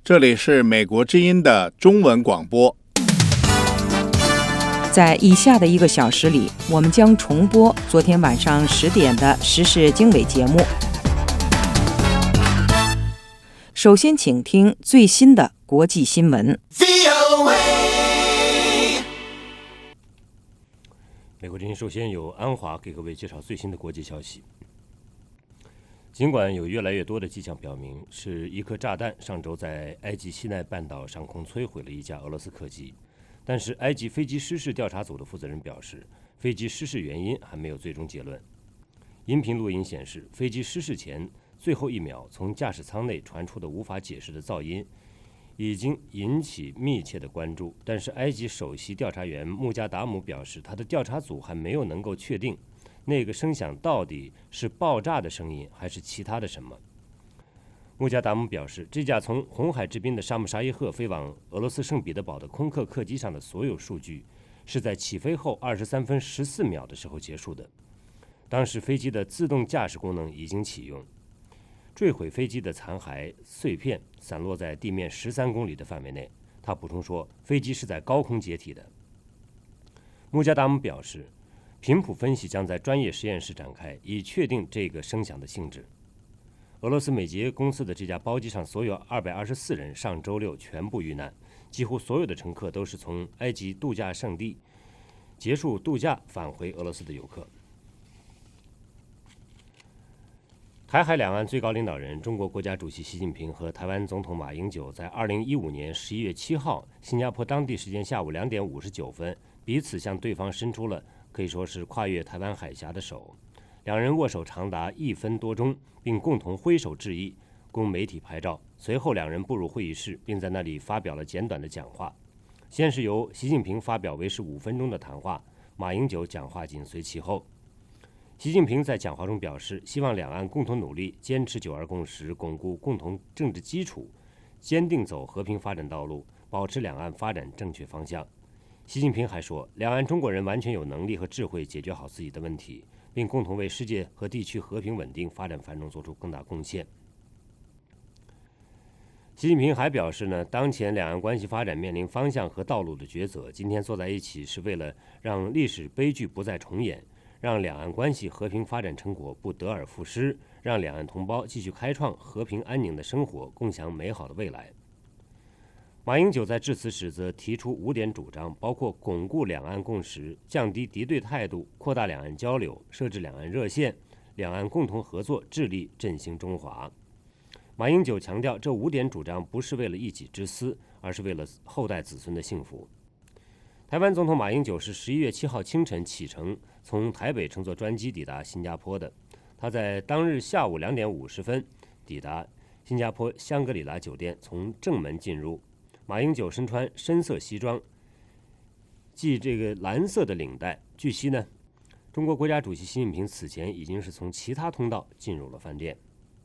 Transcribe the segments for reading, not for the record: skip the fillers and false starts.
这里是美国之音的中文广播。 在以下的1个小时里，我们将重播昨天晚上10点的时事经纬节目。首先请听最新的国际新闻。 美国之音首先由安华给各位介绍最新的国际消息。尽管有越来越多的迹象表明是一颗炸弹上周在埃及西奈半岛上空摧毁了一架俄罗斯客机，但是埃及飞机失事调查组的负责人表示，飞机失事原因还没有最终结论。音频录音显示，飞机失事前最后1秒从驾驶舱内传出的无法解释的噪音已经引起密切的关注，但是埃及首席调查员穆加达姆表示，他的调查组还没有能够确定那个声响到底是爆炸的声音还是其他的什么。穆加达姆表示，这架从红海之滨的沙姆沙伊赫飞往俄罗斯圣彼得堡的空客客机上的所有数据是在起飞后23分14秒的时候结束的，当时飞机的自动驾驶功能已经启用。坠毁飞机的残骸碎片散落在地面13公里的范围内。他补充说，飞机是在高空解体的。穆加达姆表示，频谱分析将在专业实验室展开，以确定这个声响的性质。俄罗斯美捷公司的这架包机上所有224人上周六全部遇难，几乎所有的乘客都是从埃及度假胜地结束度假返回俄罗斯的游客。台海两岸最高领导人、中国国家主席习近平和台湾总统马英九在2015年11月7号新加坡当地时间下午2点59分彼此向对方伸出了可以说是跨越台湾海峡的手，两人握手长达1分多钟，并共同挥手致意，供媒体拍照。随后两人步入会议室，并在那里发表了简短的讲话。先是由习近平发表为时5分钟的谈话，马英九讲话紧随其后。习近平在讲话中表示，希望两岸共同努力，坚持9·2共识，巩固共同政治基础，坚定走和平发展道路，保持两岸发展正确方向。习近平还说，两岸中国人完全有能力和智慧解决好自己的问题，并共同为世界和地区和平稳定、发展繁荣做出更大贡献。习近平还表示呢，当前两岸关系发展面临方向和道路的抉择，今天坐在一起是为了让历史悲剧不再重演，让两岸关系和平发展成果不得而复失，让两岸同胞继续开创和平安宁的生活，共享美好的未来。马英九在致辞时则提出5点主张，包括巩固两岸共识、降低敌对态度、扩大两岸交流、设置两岸热线、两岸共同合作，致力振兴中华。马英九强调，这5点主张不是为了一己之私，而是为了后代子孙的幸福。台湾总统马英九是11月7号清晨启程，从台北乘坐专机抵达新加坡的。他在当日下午2点50分抵达新加坡香格里拉酒店，从正门进入。马英九身穿深色西装，系这个蓝色的领带。据悉呢，中国国家主席习近平此前已经是从其他通道进入了饭店。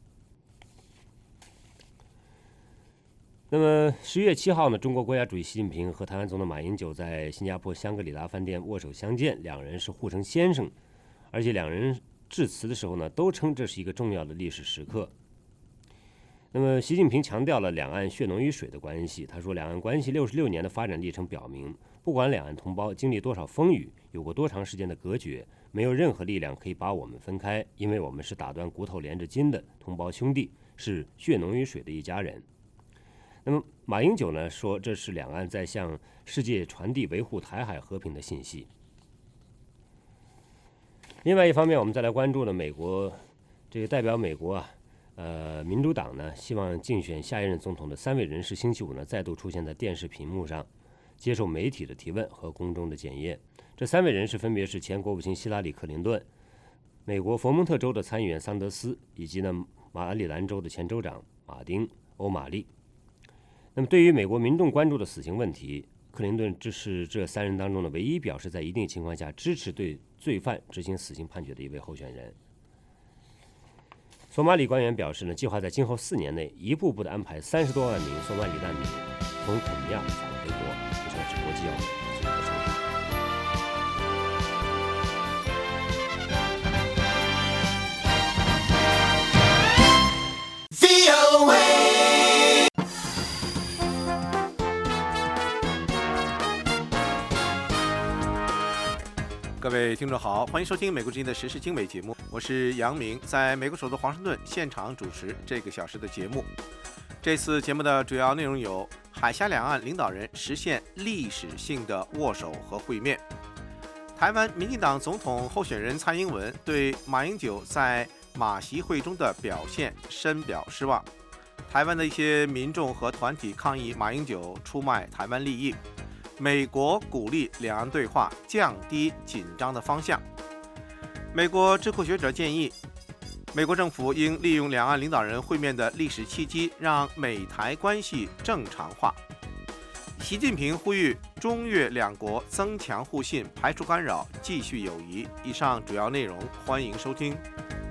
那么11月7号呢，中国国家主席习近平和台湾总统马英九在新加坡香格里拉饭店握手相见，两人是互称先生，而且两人致辞的时候呢，都称这是一个重要的历史时刻。那么习近平强调了两岸血浓于水的关系，他说，两岸关系66年的发展历程表明，不管两岸同胞经历多少风雨，有过多长时间的隔绝，没有任何力量可以把我们分开，因为我们是打断骨头连着筋的同胞兄弟，是血浓于水的一家人。那么马英九呢说，这是两岸在向世界传递维护台海和平的信息。另外一方面，我们再来关注呢，美国这个代表美国民主党呢希望竞选下一任总统的3位人士星期五呢再度出现在电视屏幕上，接受媒体的提问和公众的检验。这3位人士分别是前国务卿希拉里·克林顿、美国佛蒙特州的参议员桑德斯，以及呢马里兰州的前州长马丁·欧马利。那么对于美国民众关注的死刑问题，克林顿是这3人当中的唯一表示在一定情况下支持对罪犯执行死刑判决的一位候选人。索马里官员表示呢，计划在今后4年内一步步地安排30多万名索马里难民从肯尼亚返回国。以上是国际要闻，请您收听。 各位听众好，欢迎收听《美国之音》的时事经纬节目，我是杨明，在美国首都华盛顿现场主持这个小时的节目。这次节目的主要内容有：海峡两岸领导人实现历史性的握手和会面；台湾民进党总统候选人蔡英文对马英九在马习会中的表现深表失望；台湾的一些民众和团体抗议马英九出卖台湾利益；美国鼓励两岸对话，降低紧张的方向。美国智库学者建议，美国政府应利用两岸领导人会面的历史契机，让美台关系正常化。习近平呼吁中越两国增强互信，排除干扰，继续友谊。以上主要内容，欢迎收听。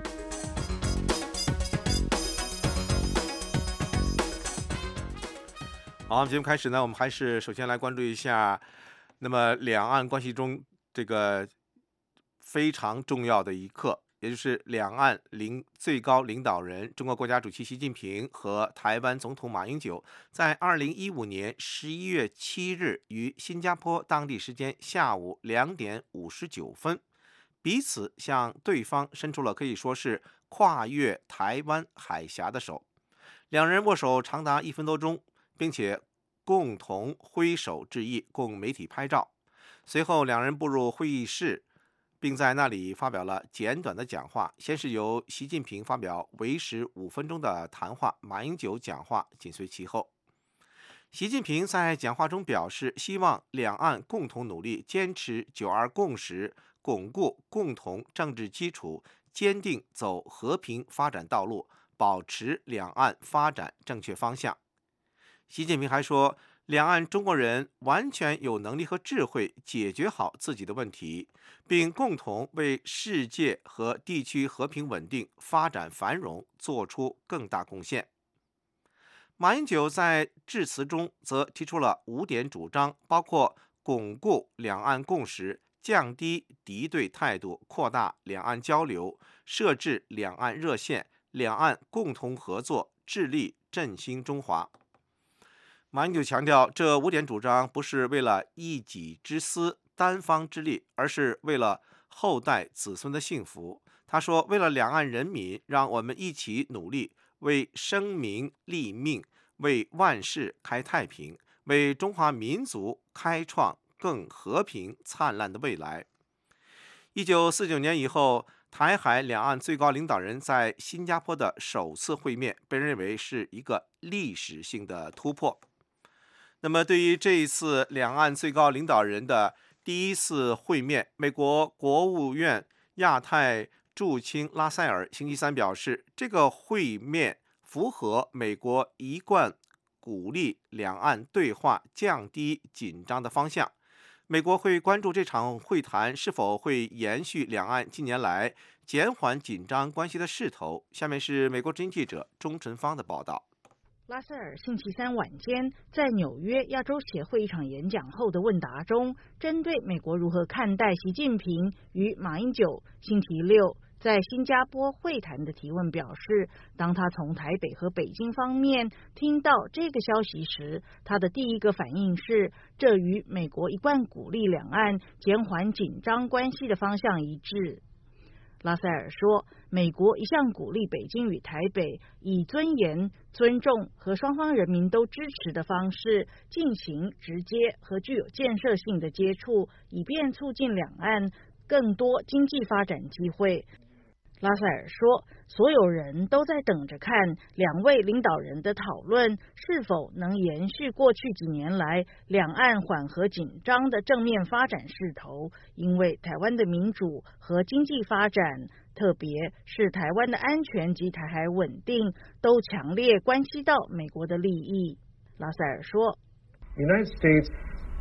好，节目开始呢，我们还是首先来关注一下，那么两岸关系中这个非常重要的一刻，也就是两岸最高领导人中国国家主席习近平和台湾总统马英九在2015年11月7日于新加坡当地时间下午2点59分，彼此向对方伸出了可以说是跨越台湾海峡的手，两人握手长达1分多钟，并且共同挥手致意，供媒体拍照。随后两人步入会议室，并在那里发表了简短的讲话。先是由习近平发表为时5分钟的谈话，马英九讲话紧随其后。习近平在讲话中表示，希望两岸共同努力，坚持9·2共识，巩固共同政治基础，坚定走和平发展道路，保持两岸发展正确方向。习近平还说，两岸中国人完全有能力和智慧解决好自己的问题，并共同为世界和地区和平稳定、发展繁荣做出更大贡献。马英九在致辞中则提出了5点主张，包括巩固两岸共识、降低敌对态度、扩大两岸交流、设置两岸热线、两岸共同合作、致力振兴中华。马英九强调，这5点主张不是为了一己之私、单方之利，而是为了后代子孙的幸福。他说，为了两岸人民，让我们一起努力，为生民立命，为万世开太平，为中华民族开创更和平灿烂的未来。1949年以后，台海两岸最高领导人在新加坡的首次会面，被认为是一个历史性的突破。那么对于这一次两岸最高领导人的第一次会面，美国国务院亚太驻青拉塞尔星期三表示，这个会面符合美国一贯鼓励两岸对话、降低紧张的方向。美国会关注这场会谈是否会延续两岸近年来减缓紧张关系的势头。下面是美国之音记者钟晨芳的报道。 拉塞尔星期三晚间在纽约亚洲协会一场演讲后的问答中，针对美国如何看待习近平与马英九星期六在新加坡会谈的提问表示，当他从台北和北京方面听到这个消息时，他的第一个反应是，这与美国一贯鼓励两岸减缓紧张关系的方向一致。拉塞尔说，美国一向鼓励北京与台北以尊严、尊重和双方人民都支持的方式进行直接和具有建设性的接触，以便促进两岸更多经济发展机会。拉塞尔说，所有人都在等着看两位领导人的讨论是否能延续过去几年来两岸缓和紧张的正面发展势头，因为台湾的民主和经济发展，特别是台湾的安全及台海稳定，都强烈关系到美国的利益。拉塞尔说， United States,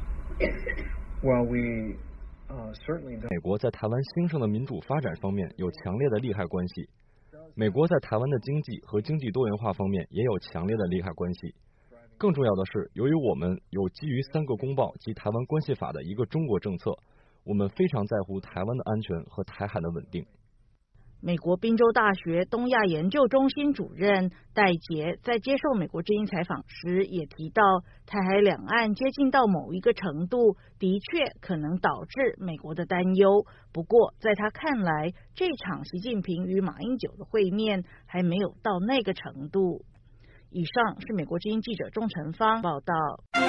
while we 美国在台湾兴盛的民主发展方面有强烈的利害关系，美国在台湾的经济和经济多元化方面也有强烈的利害关系。更重要的是，由于我们有基于3个公报及台湾关系法的一个中国政策，我们非常在乎台湾的安全和台海的稳定。 美国宾州大学东亚研究中心主任戴杰在接受美国之音采访时也提到，台海两岸接近到某一个程度，的确可能导致美国的担忧。不过，在他看来，这场习近平与马英九的会面还没有到那个程度。以上是美国之音记者钟成芳报道。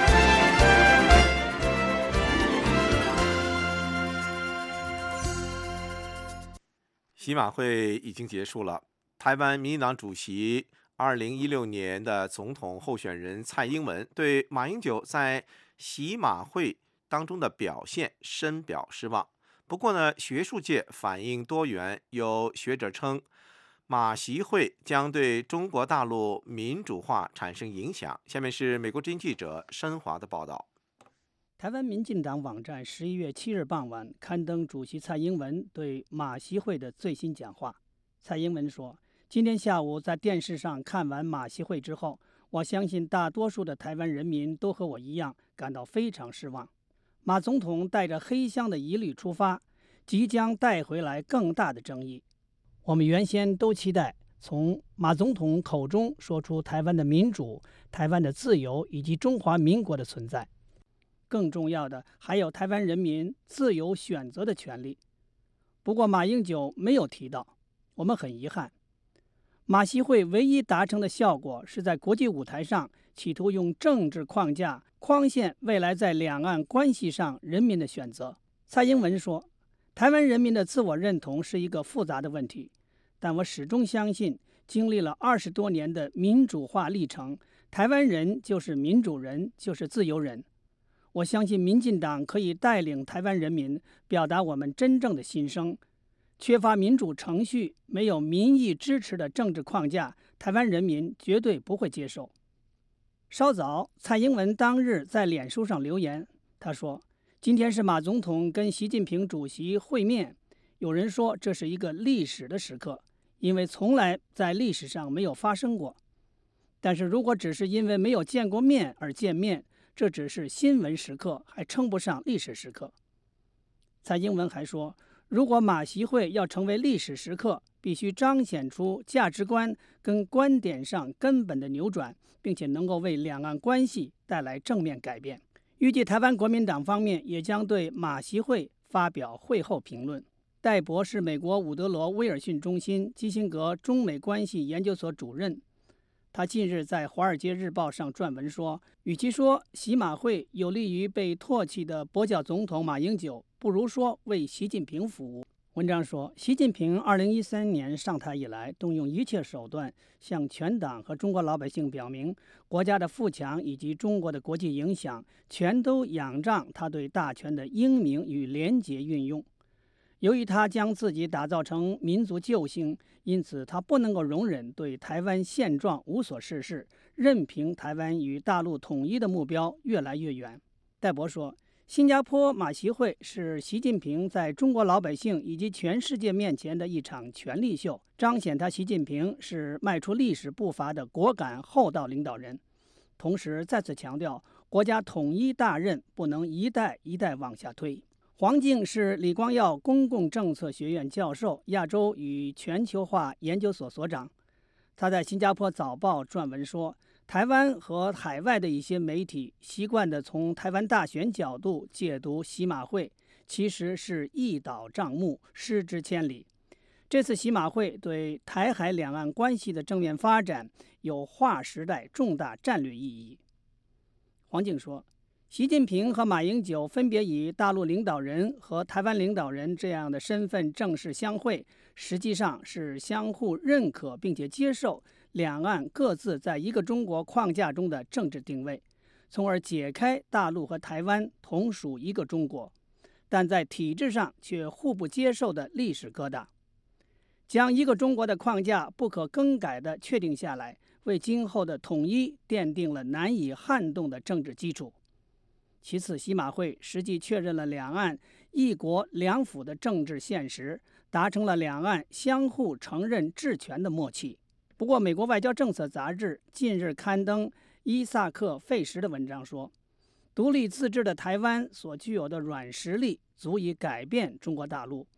习马会已经结束了，台湾民进党主席2016年的总统候选人蔡英文对马英九在习马会当中的表现深表失望。不过呢，学术界反应多元，有学者称马习会将对中国大陆民主化产生影响。下面是美国之音记者申华的报道。 台湾民进党网站11月7日傍晚刊登主席蔡英文对马习会的最新讲话。蔡英文说，今天下午在电视上看完马习会之后，我相信大多数的台湾人民都和我一样感到非常失望。马总统带着黑箱的疑虑出发，即将带回来更大的争议。我们原先都期待从马总统口中说出台湾的民主、台湾的自由以及中华民国的存在。更重要的还有台湾人民自由选择的权利。不过马英九没有提到，我们很遗憾。马习会唯一达成的效果是在国际舞台上企图用政治框架框限未来在两岸关系上人民的选择。蔡英文说，台湾人民的自我认同是一个复杂的问题，但我始终相信，经历了20多年的民主化历程，台湾人就是民主人，就是自由人。我相信民进党可以带领台湾人民表达我们真正的心声。缺乏民主程序、没有民意支持的政治框架，台湾人民绝对不会接受。稍早，蔡英文当日在脸书上留言，他说，今天是马总统跟习近平主席会面，有人说这是一个历史的时刻，因为从来在历史上没有发生过。但是如果只是因为没有见过面而见面，这只是新闻时刻，还称不上历史时刻。蔡英文还说，如果马习会要成为历史时刻，必须彰显出价值观跟观点上根本的扭转，并且能够为两岸关系带来正面改变。预计台湾国民党方面也将对马习会发表会后评论。戴博是美国伍德罗威尔逊中心基辛格中美关系研究所主任。他近日在《华尔街日报》上撰文说，与其说习马会有利于被唾弃的跛脚总统马英九，不如说为习近平服务。文章说，习近平2013年上台以来，动用一切手段向全党和中国老百姓表明，国家的富强以及中国的国际影响，全都仰仗他对大权的英明与廉洁运用。由于他将自己打造成民族救星，因此他不能够容忍对台湾现状无所事事，任凭台湾与大陆统一的目标越来越远。戴博说，新加坡马习会是习近平在中国老百姓以及全世界面前的一场权力秀，彰显他习近平是迈出历史步伐的果敢厚道领导人。同时再次强调，国家统一大任不能一代一代往下推。黄敬是李光耀公共政策学院教授、亚洲与全球化研究所所长。他在新加坡早报撰文说，台湾和海外的一些媒体习惯地从台湾大选角度解读习马会，其实是一倒账目，失之千里。这次习马会对台海两岸关系的正面发展有划时代重大战略意义。黄敬说，习近平和马英九分别以大陆领导人和台湾领导人这样的身份正式相会，实际上是相互认可并且接受两岸各自在一个中国框架中的政治定位，从而解开大陆和台湾同属一个中国，但在体制上却互不接受的历史疙瘩。将一个中国的框架不可更改地确定下来，为今后的统一奠定了难以撼动的政治基础。其次，习马会实际确认了两岸一国两府的政治现实，达成了两岸相互承认治权的默契。不过，美国外交政策杂志近日刊登伊萨克·费什的文章说，独立自治的台湾所具有的软实力足以改变中国大陆。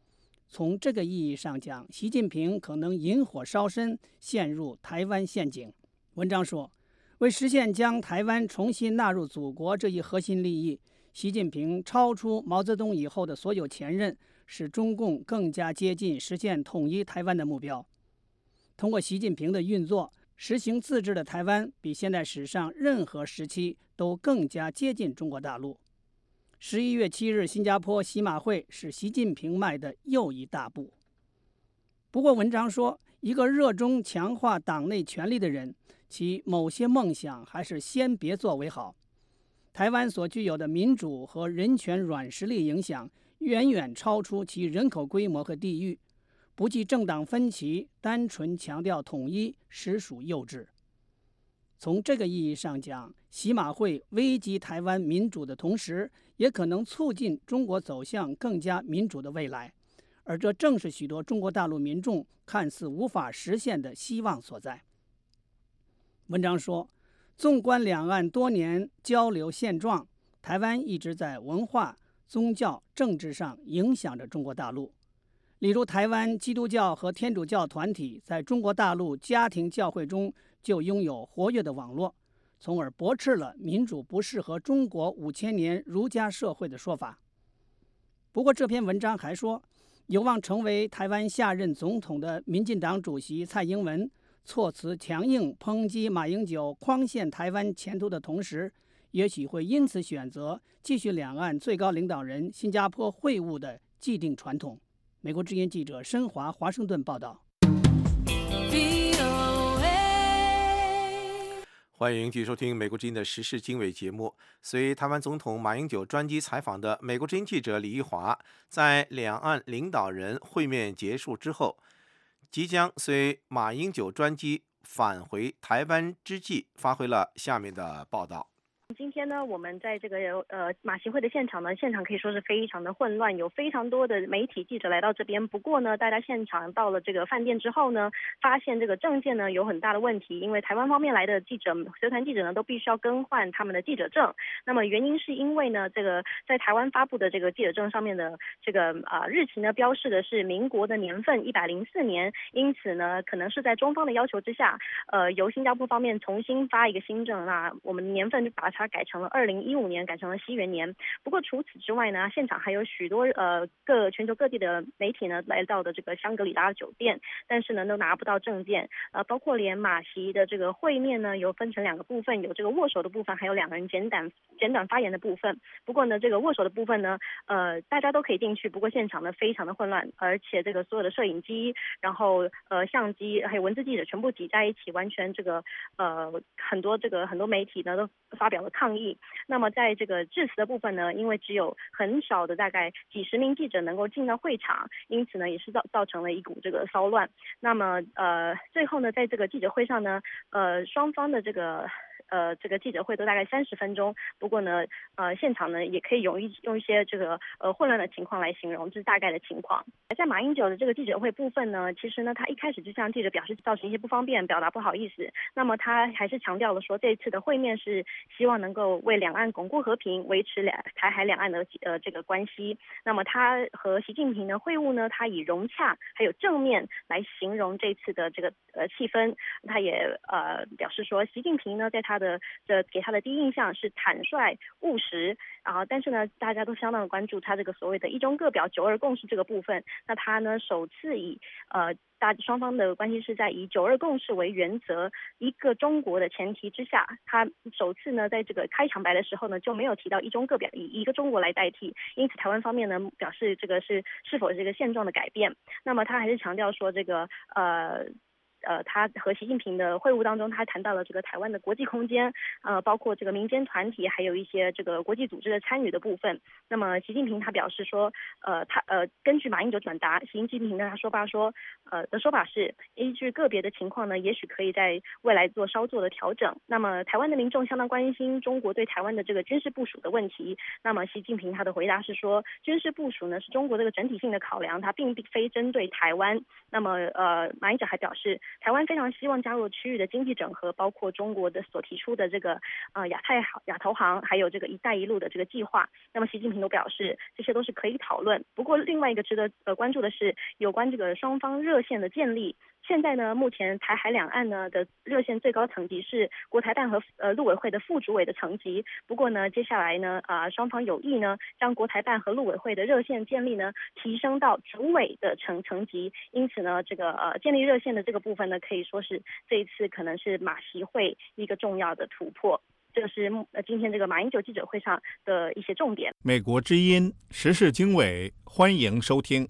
从这个意义上讲，习近平可能引火烧身，陷入台湾陷阱。文章说，为实现将台湾重新纳入祖国这一核心利益，习近平超出毛泽东以后的所有前任，使中共更加接近实现统一台湾的目标。通过习近平的运作，实行自治的台湾比现代史上任何时期都更加接近中国大陆。11月7日新加坡习马会是习近平迈的又一大步。不过文章说，一个热衷强化党内权力的人，其某些梦想还是先别做为好。台湾所具有的民主和人权软实力影响远远超出其人口规模和地域，不计政党分歧，单纯强调统一，实属幼稚。从这个意义上讲，习马会危及台湾民主的同时，也可能促进中国走向更加民主的未来，而这正是许多中国大陆民众看似无法实现的希望所在。文章说，纵观两岸多年交流现状，台湾一直在文化、宗教、政治上影响着中国大陆。例如，台湾基督教和天主教团体在中国大陆家庭教会中就拥有活跃的网络，从而驳斥了民主不适合中国5000年儒家社会的说法。不过这篇文章还说，有望成为台湾下任总统的民进党主席蔡英文措辞强硬抨击马英九诓陷台湾前途的同时，也许会因此选择继续两岸最高领导人新加坡会晤的既定传统。美国之音记者申华华盛顿报道。 欢迎继续收听美国之音的时事经纬节目。随台湾总统马英九专机采访的美国之音记者李玉华，在两岸领导人会面结束之后，即将随马英九专机返回台湾之际，发回了下面的报道。 今天呢，我们在这个马习会的现场呢，现场可以说是非常的混乱，有非常多的媒体记者来到这边。不过呢，大家现场到了这个饭店之后呢，发现这个证件呢有很大的问题，因为台湾方面来的记者、随团记者呢都必须要更换他们的记者证。那么原因是因为呢，这个在台湾发布的这个记者证上面的这个日期呢标示的是民国的年份104年，因此呢，可能是在中方的要求之下，由新加坡方面重新发一个新证，那我们的年份就把它改成了2015年，改成了西元年。不过除此之外呢，现场还有许多全球各地的媒体呢来到的这个香格里拉酒店，但是呢都拿不到证件。包括连马习的这个会面呢，有分成2个部分，有这个握手的部分，还有2个人简短发言的部分。不过呢，这个握手的部分呢，大家都可以进去，不过现场呢非常的混乱，而且这个所有的摄影机，然后相机还有文字记者全部挤在一起，完全这个很多媒体呢都发表了抗议。那么在这个致辞的部分呢，因为只有很少的大概几十名记者能够进到会场，因此呢也是造成了一股这个骚乱。那么最后呢，在这个记者会上呢，双方的这个记者会都大概30分钟。不过呢，现场呢也可以用一些这个混乱的情况来形容，这是大概的情况。在马英九的这个记者会部分呢，其实呢他一开始就向记者表示造成一些不方便，表达不好意思。那么他还是强调了说，这一次的会面是希望能够为两岸巩固和平，维持台海两岸的这个关系。那么他和习近平的会晤呢，他以融洽还有正面来形容这次的这个气氛。他也表示说，习近平呢在他给他的第一印象是坦率务实，但是呢大家都相当的关注他这个所谓的一中各表9·2共识这个部分。那他呢首次以双方的关系是在以9·2共识为原则，一个中国的前提之下，他首次呢在这个开场白的时候呢就没有提到一中各表，以一个中国来代替。因此台湾方面呢表示这个是否这个现状的改变。那么他还是强调说这个他和习近平的会晤当中，他谈到了这个台湾的国际空间，包括这个民间团体，还有一些这个国际组织的参与的部分。那么习近平他表示说，根据马英九转达，习近平跟他说的说法是，依据个别的情况呢，也许可以在未来稍作的调整。那么台湾的民众相当关心中国对台湾的这个军事部署的问题。那么习近平他的回答是说，军事部署呢是中国这个整体性的考量，它并非针对台湾。那么马英九还表示， 台湾非常希望加入区域的经济整合，包括中国的所提出的这个亚投行，还有这个“一带一路”的这个计划。那么习近平都表示，这些都是可以讨论。不过，另外一个值得关注的是有关这个双方热线的建立。现在呢，目前台海两岸呢的热线最高层级是国台办和陆委会的副主委的层级。不过呢，接下来呢，双方有意呢将国台办和陆委会的热线建立呢提升到主委的层级。因此呢，这个建立热线的这个部分呢，可以说是这一次可能是马习会一个重要的突破。这是今天这个马英九记者会上的一些重点。 美国之音时事经纬，欢迎收听。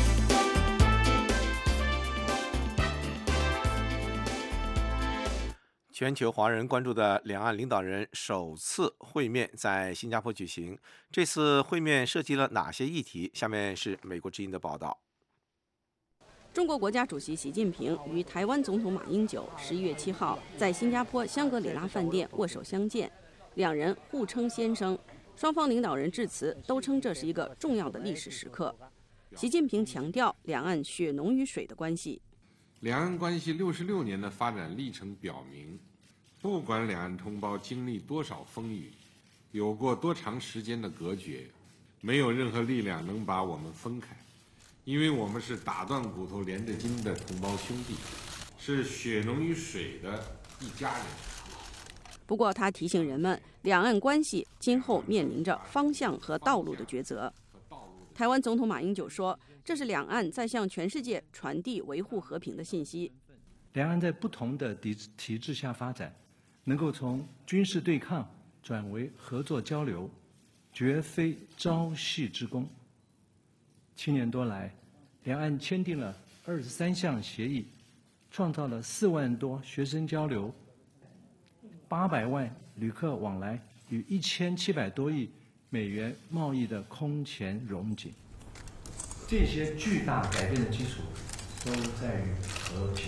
全球华人关注的两岸领导人首次会面在新加坡举行。这次会面涉及了哪些议题？下面是美国之音的报道。 中国国家主席习近平与台湾总统马英九11月7号在新加坡香格里拉饭店握手相见，两人互称先生。双方领导人致辞都称这是一个重要的历史时刻。习近平强调两岸血浓于水的关系。 两岸关系66年的发展历程表明，不管两岸同胞经历多少风雨，有过多长时间的隔绝，没有任何力量能把我们分开，因为我们是打断骨头连着筋的同胞兄弟，是血浓于水的一家人。 不过他提醒人们，两岸关系今后面临着方向和道路的抉择。台湾总统马英九说，这是两岸在向全世界传递维护和平的信息。 两岸在不同的体制下发展，能够从军事对抗转为合作交流，绝非朝夕之功。7年多来，两岸签订了23项协议，创造了4万多学生交流，800万旅客往来与1700多亿美元贸易的空前荣景。这些巨大改变的基础都在于和平。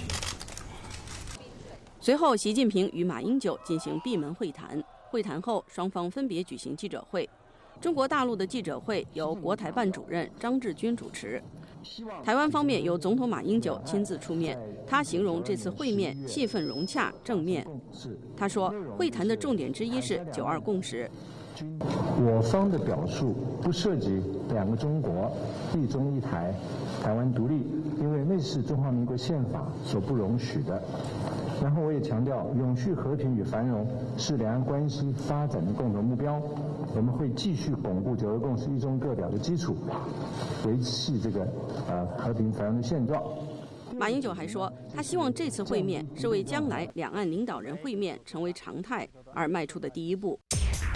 随后，习近平与马英九进行闭门会谈。会谈后，双方分别举行记者会。中国大陆的记者会由国台办主任张志军主持，台湾方面由总统马英九亲自出面。他形容这次会面气氛融洽、正面。他说，会谈的重点之一是9·2共识。 我方的表述不涉及2个中国、一中一台、台湾独立，因为那是中华民国宪法所不容许的。然后我也强调，永续和平与繁荣是两岸关系发展的共同目标。我们会继续巩固9·2共识一中各表的基础，维系这个和平繁荣的现状。 马英九还说，他希望这次会面是为将来两岸领导人会面成为常态而迈出的第一步。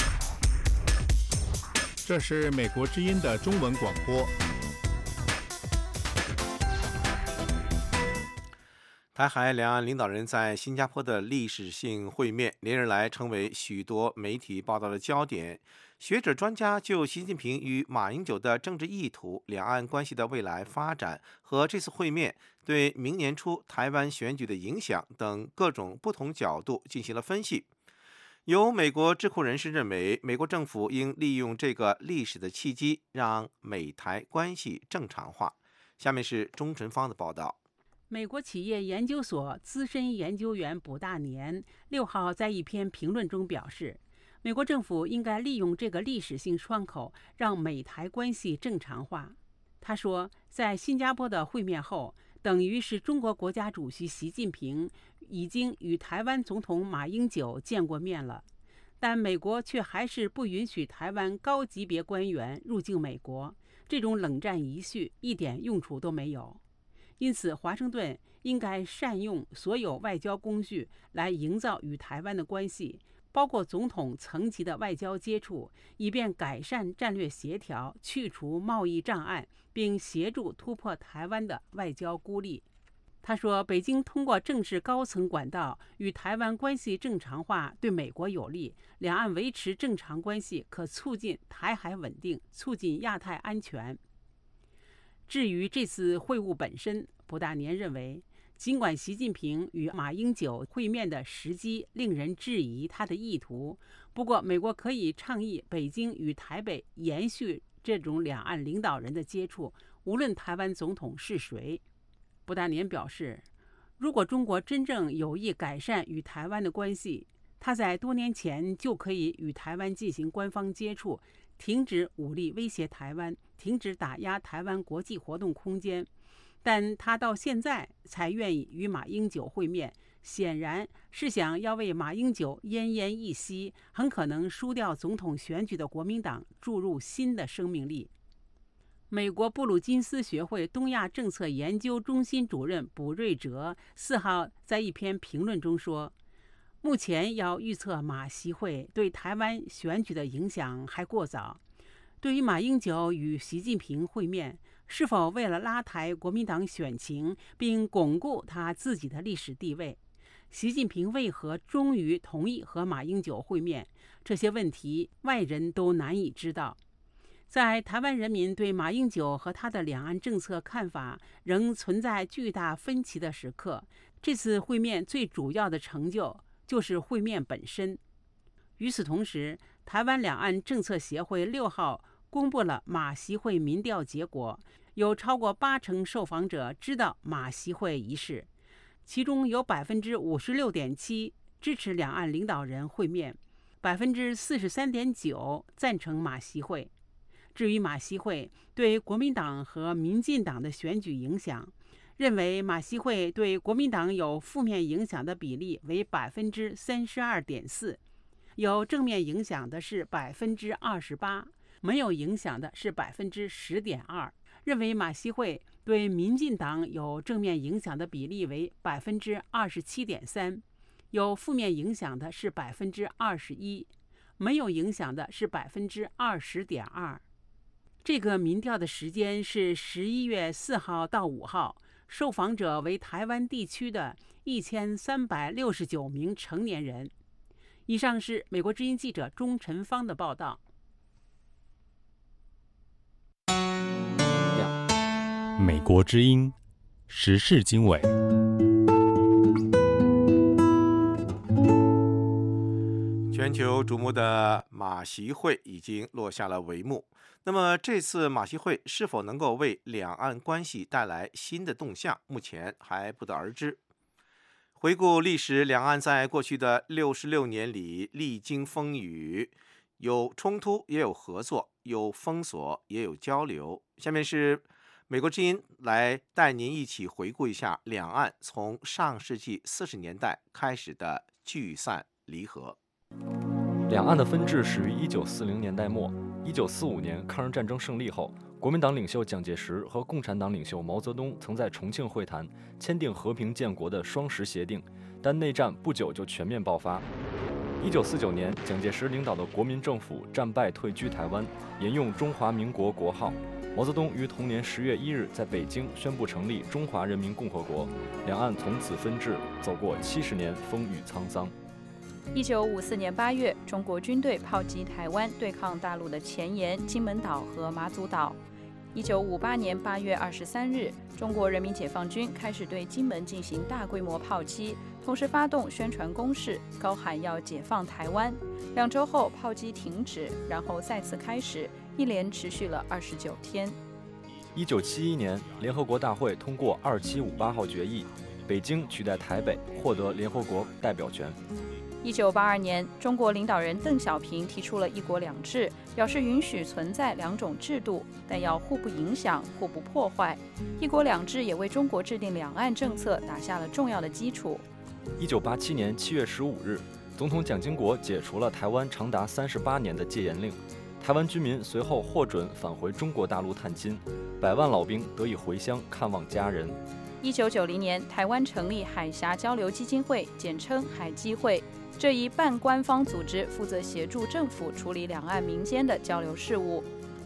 这是美国之音的中文广播。 台海两岸领导人在新加坡的历史性会面，连日来成为许多媒体报道的焦点。学者专家就习近平与马英九的政治意图、两岸关系的未来发展和这次会面对明年初台湾选举的影响等各种不同角度进行了分析。有美国智库人士认为，美国政府应利用这个历史的契机，让美台关系正常化。下面是钟晨芳的报道。 美国企业研究所资深研究员卜大年6号在一篇评论中表示，美国政府应该利用这个历史性窗口，让美台关系正常化。他说，在新加坡的会面后，等于是中国国家主席习近平已经与台湾总统马英九见过面了，但美国却还是不允许台湾高级别官员入境美国，这种冷战遗绪一点用处都没有。因此，华盛顿应该善用所有外交工具来营造与台湾的关系，包括总统层级的外交接触，以便改善战略协调，去除贸易障碍，并协助突破台湾的外交孤立。他说，北京通过正式高层管道与台湾关系正常化对美国有利，两岸维持正常关系可促进台海稳定，促进亚太安全。至于这次会晤本身，卜大年认为，尽管习近平与马英九会面的时机令人质疑他的意图，不过美国可以倡议北京与台北延续这种两岸领导人的接触，无论台湾总统是谁。卜大年表示， 如果中国真正有意改善与台湾的关系，他在多年前就可以与台湾进行官方接触，停止武力威胁台湾，停止打压台湾国际活动空间。但他到现在才愿意与马英九会面，显然是想要为马英九奄奄一息、很可能输掉总统选举的国民党注入新的生命力。美国布鲁金斯学会东亚政策研究中心主任卜瑞哲4号在一篇评论中说，目前要预测马习会对台湾选举的影响还过早。对于马英九与习近平会面，是否为了拉抬国民党选情并巩固他自己的历史地位，习近平为何终于同意和马英九会面，这些问题外人都难以知道。在台湾人民对马英九和他的两岸政策看法仍存在巨大分歧的时刻，这次会面最主要的成就就是会面本身。与此同时，台湾两岸政策协会6号公布了马习会民调结果，有超过80%受访者知道马习会一事，其中有56.7%支持两岸领导人会面，43.9%赞成马习会。至于马习会对国民党和民进党的选举影响，认为马习会对国民党有负面影响的比例为32.4%，有正面影响的是28%，没有影响的是10.2%。认为马习会对民进党有正面影响的比例为27.3%，有负面影响的是21%，没有影响的是20.2%。这个民调的时间是11月4号到5号，受访者为台湾地区的1369名成年人。以上是美国之音记者钟晨芳的报道。 美国之音时事经纬。 全球瞩目的马习会已经落下了帷幕。那么这次马习会是否能够为两岸关系带来新的动向，目前还不得而知。回顾历史，两岸在过去的66年里历经风雨，有冲突也有合作，有封锁也有交流。下面是美国之音来带您一起回顾一下两岸从上世纪40年代开始的聚散离合。 两岸的分治始于1940年代末。1945年抗日战争胜利后，国民党领袖蒋介石和共产党领袖毛泽东曾在重庆会谈签订和平建国的双十协定，但内战不久就全面爆发。1949年，蒋介石领导的国民政府战败退居台湾，沿用中华民国国号。毛泽东于同年10月1日在北京宣布成立中华人民共和国，两岸从此分治，走过70年风雨沧桑。 1954年8月，中国军队炮击台湾，对抗大陆的前沿金门岛和马祖岛。1958年8月23日，中国人民解放军开始对金门进行大规模炮击，同时发动宣传攻势，高喊要解放台湾。2周后，炮击停止，然后再次开始，一连持续了29天。 1971年，联合国大会通过2758号决议，北京取代台北，获得联合国代表权。 1982年，中国领导人邓小平提出了一国两制，表示允许存在2种制度，但要互不影响、互不破坏。一国两制也为中国制定两岸政策打下了重要的基础。 1987年7月15日，总统蒋经国解除了台湾长达38年的戒严令，台湾居民随后获准返回中国大陆探亲，100万老兵得以回乡看望家人。 1990年，台湾成立海峡交流基金会，简称海基会。这一半官方组织负责协助政府处理两岸民间的交流事务。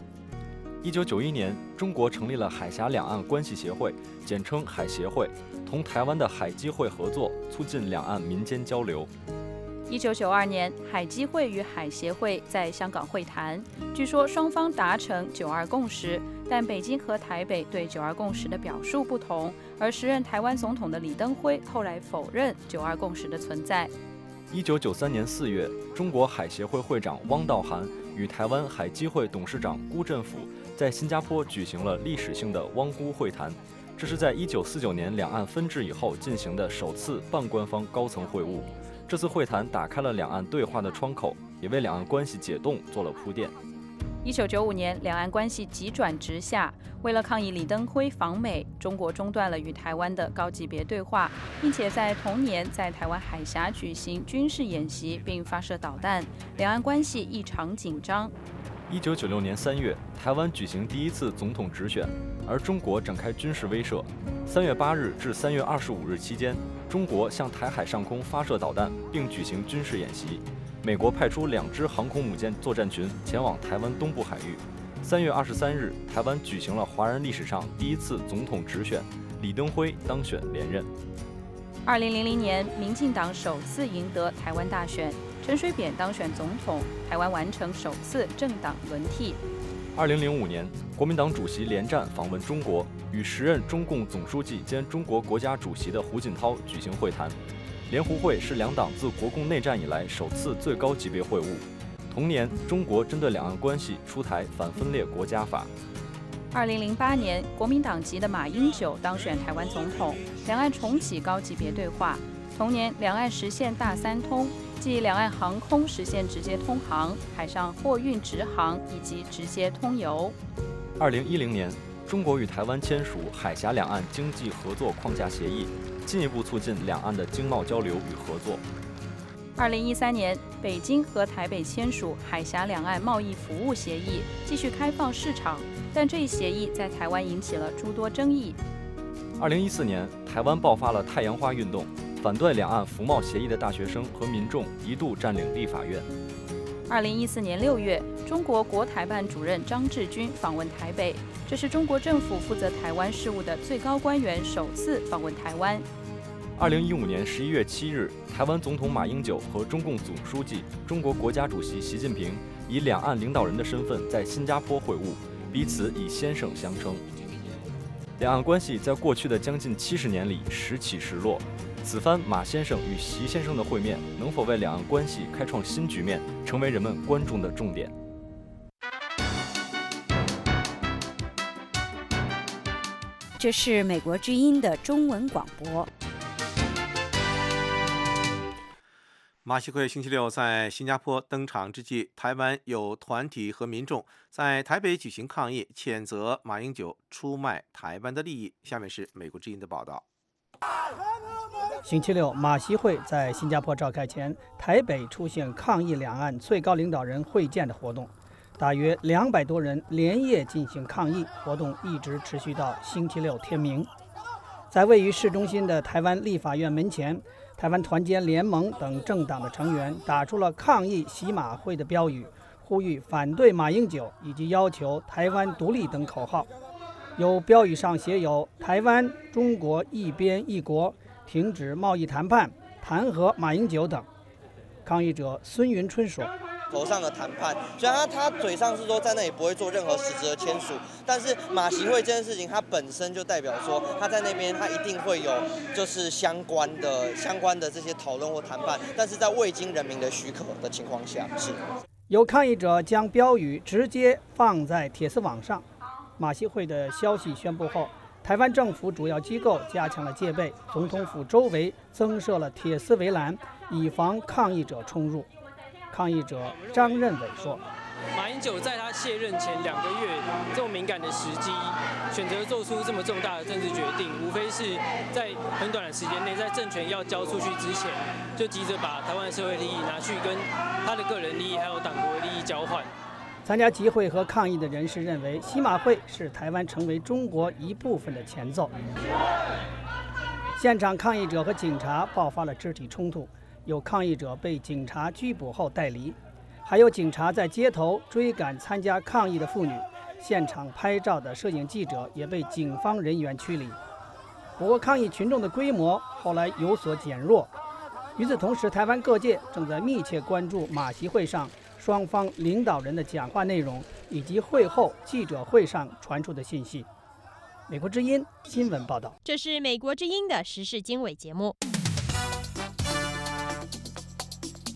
1991年，中国成立了海峡两岸关系协会，简称海协会，同台湾的海基会合作，促进两岸民间交流。 1992年，海基会与海协会在香港会谈，据说双方达成9·2共识，但北京和台北对9·2共识的表述不同，而时任台湾总统的李登辉后来否认9·2共识的存在。 1993年4月，中国海协会会长汪道涵与台湾海基会董事长辜振甫在新加坡举行了历史性的汪辜会谈， 这是在1949年两岸分治以后进行的首次半官方高层会晤。这次会谈打开了两岸对话的窗口，也为两岸关系解冻做了铺垫。 1995年，两岸关系急转直下。为了抗议李登辉访美，中国中断了与台湾的高级别对话，并且在同年在台湾海峡举行军事演习并发射导弹，两岸关系异常紧张。 1996年3月，台湾举行第一次总统直选，而中国展开军事威慑。3月8日至3月25日期间，中国向台海上空发射导弹，并举行军事演习。美国派出2支航空母舰作战群前往台湾东部海域。3月23日，台湾举行了华人历史上第一次总统直选，李登辉当选连任。 2000年，民进党首次赢得台湾大选，陈水扁当选总统，台湾完成首次政党轮替。 2005年，国民党主席连战访问中国，与时任中共总书记兼中国国家主席的胡锦涛举行会谈。联胡会是两党自国共内战以来首次最高级别会晤。同年，中国针对两岸关系出台反分裂国家法。 2008年，国民党籍的马英九当选台湾总统，两岸重启高级别对话。同年，两岸实现大三通，即两岸航空实现直接通航，海上货运直航以及直接通邮。 2010年，中国与台湾签署海峡两岸经济合作框架协议，进一步促进两岸的经贸交流与合作。 2013年，北京和台北签署海峡两岸贸易服务协议，继续开放市场，但这一协议在台湾引起了诸多争议。 2014年，台湾爆发了太阳花运动，反对两岸服贸协议的大学生和民众一度占领立法院。 2014年6月，中国国台办主任张志军访问台北，这是中国政府负责台湾事务的最高官员首次访问台湾。 2015年11月7日，台湾总统马英九和中共总书记、中国国家主席习近平以两岸领导人的身份在新加坡会晤，彼此以先生相称。两岸关系在过去的将近70年里时起时落，此番马先生与习先生的会面，能否为两岸关系开创新局面，成为人们关注的重点。 这是美国之音的中文广播。 马习会星期六在新加坡登场之际，台湾有团体和民众在台北举行抗议，谴责马英九出卖台湾的利益。下面是美国之音的报道。 星期六，马习会在新加坡召开前，台北出现抗议两岸最高领导人会见的活动，大约200多人连夜进行抗议，活动一直持续到星期六天明。在位于市中心的台湾立法院门前，台湾团结联盟等政党的成员打出了抗议习马会的标语，呼吁反对马英九以及要求台湾独立等口号。有标语上写有“台湾、中国一边一国，停止贸易谈判，弹劾马英九”等。抗议者孙云春说：“ 头上的谈判，虽然他嘴上是说在那里不会做任何实质的签署，但是马习会这件事情，它本身就代表说他在那边他一定会有就是相关的这些讨论或谈判，但是在未经人民的许可的情况下是。” 有抗议者将标语直接放在铁丝网上。马习会的消息宣布后，台湾政府主要机构加强了戒备，总统府周围增设了铁丝围栏，以防抗议者冲入。抗议者张任伟说：“ 马英九在他卸任前2个月这么敏感的时机，选择做出这么重大的政治决定，无非是在很短的时间内，在政权要交出去之前，就急着把台湾的社会利益拿去跟他的个人利益还有党国利益交换。” 参加集会和抗议的人士认为，西马会是台湾成为中国一部分的前奏。现场抗议者和警察爆发了肢体冲突，有抗议者被警察拘捕后带离，还有警察在街头追赶参加抗议的妇女，现场拍照的摄影记者也被警方人员驱离。不过，抗议群众的规模后来有所减弱。与此同时，台湾各界正在密切关注马习会上双方领导人的讲话内容，以及会后记者会上传出的信息。美国之音新闻报道。 这是美国之音的时事经纬节目。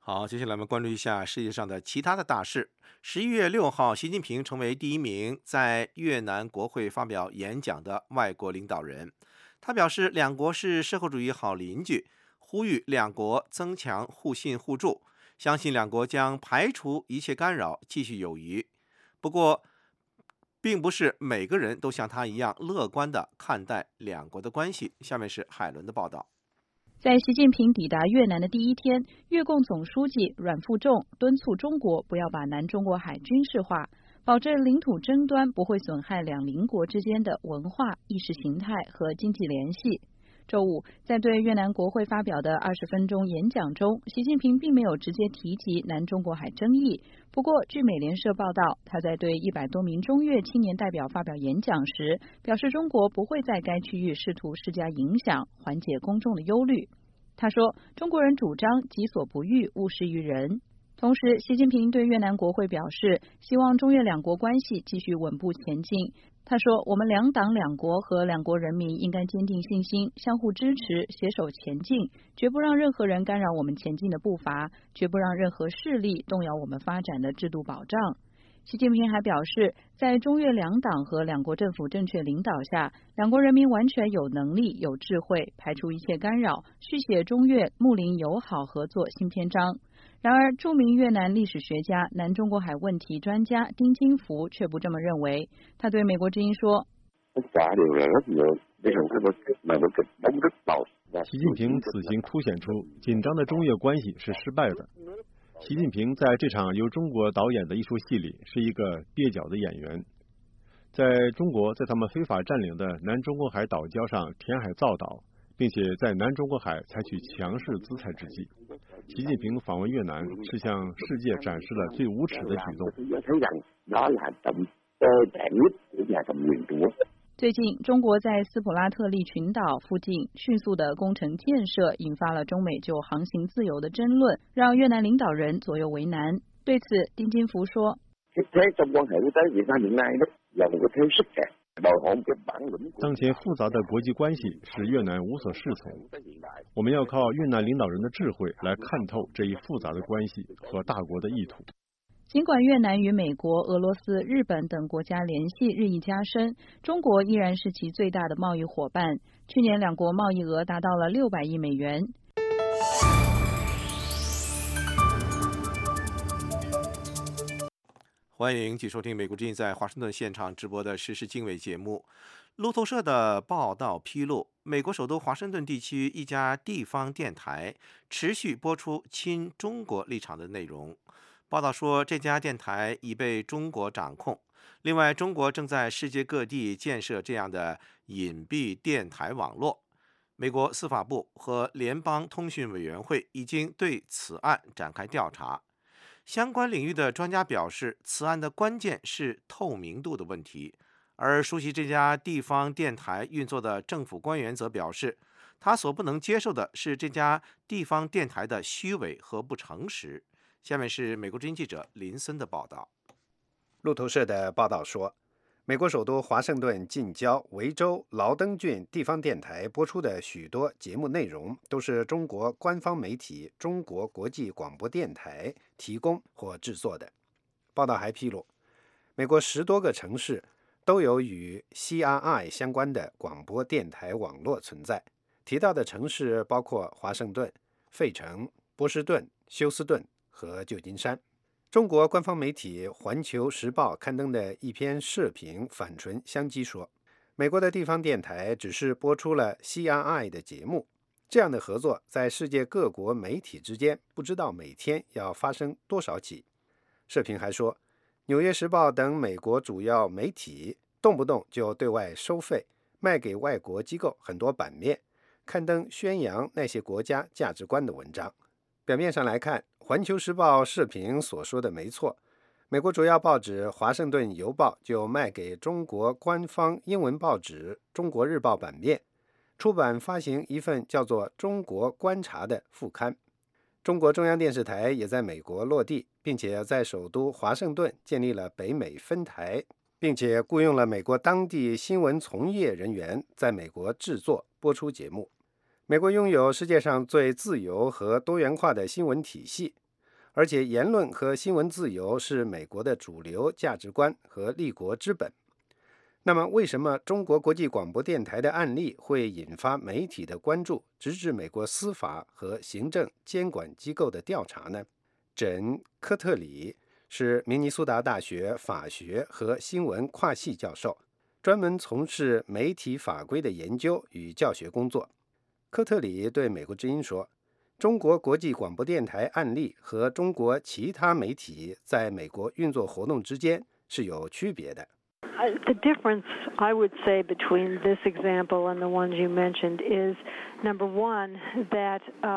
好，接下来我们关注一下世界上的其他的大事。11月6号，习近平成为第一名在越南国会发表演讲的外国领导人。他表示，两国是社会主义好邻居，呼吁两国增强互信互助，相信两国将排除一切干扰，继续友谊。不过，并不是每个人都像他一样乐观地看待两国的关系。下面是海伦的报道。 在习近平抵达越南的第一天，越共总书记阮富仲敦促中国不要把南中国海军事化，保证领土争端不会损害两邻国之间的文化、意识形态和经济联系。周五，在对越南国会发表的20分钟演讲中，习近平并没有直接提及南中国海争议。不过，据美联社报道，他在对100多名中越青年代表发表演讲时，表示中国不会在该区域试图施加影响，缓解公众的忧虑。他说，中国人主张己所不欲，勿施于人。同时，习近平对越南国会表示，希望中越两国关系继续稳步前进。他说，我们两党两国和两国人民应该坚定信心，相互支持，携手前进，绝不让任何人干扰我们前进的步伐，绝不让任何势力动摇我们发展的制度保障。习近平还表示，在中越两党和两国政府正确领导下，两国人民完全有能力、有智慧排除一切干扰，续写中越睦邻友好合作新篇章。然而，著名越南历史学家、南中国海问题专家丁金福却不这么认为。他对美国之音说：“ 习近平此行凸显出紧张的中越关系是失败的。习近平在这场由中国导演的艺术戏里是一个蹩脚的演员。在中国在他们非法占领的南中国海岛礁上填海造岛，并且在南中国海采取强势姿态之际，习近平访问越南是向世界展示了最无耻的举动。” 最近，中国在斯普拉特利群岛附近迅速的工程建设，引发了中美就航行自由的争论，让越南领导人左右为难。对此，丁金福说：“ 当前复杂的国际关系使越南无所适从，我们要靠越南领导人的智慧来看透这一复杂的关系和大国的意图。” 尽管越南与美国、俄罗斯、日本等国家联系日益加深，中国依然是其最大的贸易伙伴。去年两国贸易额达到了600亿美元。 欢迎继续收听美国之音在华盛顿现场直播的时事经纬节目。路透社的报道披露，美国首都华盛顿地区一家地方电台持续播出亲中国立场的内容。报道说，这家电台已被中国掌控。另外，中国正在世界各地建设这样的隐蔽电台网络。美国司法部和联邦通讯委员会已经对此案展开调查。相关领域的专家表示，此案的关键是透明度的问题。而熟悉这家地方电台运作的政府官员则表示，他所不能接受的是这家地方电台的虚伪和不诚实。下面是美国之音记者林森的报道。 路透社的报道说，美国首都华盛顿近郊维州劳登郡地方电台播出的许多节目内容都是中国官方媒体中国国际广播电台提供或制作的。报道还披露，美国10多个城市都有与 CRI 相关的广播电台网络存在，提到的城市包括华盛顿、费城、波士顿、休斯顿和旧金山。中国官方媒体《环球时报》刊登的一篇社评反唇相讥说，美国的地方电台只是播出了 CRI 的节目，这样的合作在世界各国媒体之间不知道每天要发生多少起。社评还说，《纽约时报》等美国主要媒体动不动就对外收费，卖给外国机构很多版面，刊登宣扬那些国家价值观的文章。表面上来看，《环球时报》社评所说的没错，美国主要报纸《华盛顿邮报》就卖给中国官方英文报纸《中国日报》版面，出版发行一份叫做《中国观察》的副刊。中国中央电视台也在美国落地，并且在首都华盛顿建立了北美分台，并且雇佣了美国当地新闻从业人员在美国制作播出节目。美国拥有世界上最自由和多元化的新闻体系， 而且言论和新闻自由是美国的主流价值观和立国之本。那么为什么中国国际广播电台的案例会引发媒体的关注，直至美国司法和行政监管机构的调查呢？珍·科特里是明尼苏达大学法学和新闻跨系教授，专门从事媒体法规的研究与教学工作。科特里对美国之音说，中国国际广播电台案例和中国其他媒体在美国运作活动之间是有区别的。 The difference, I would say, between this example and the ones you mentioned is, number one, that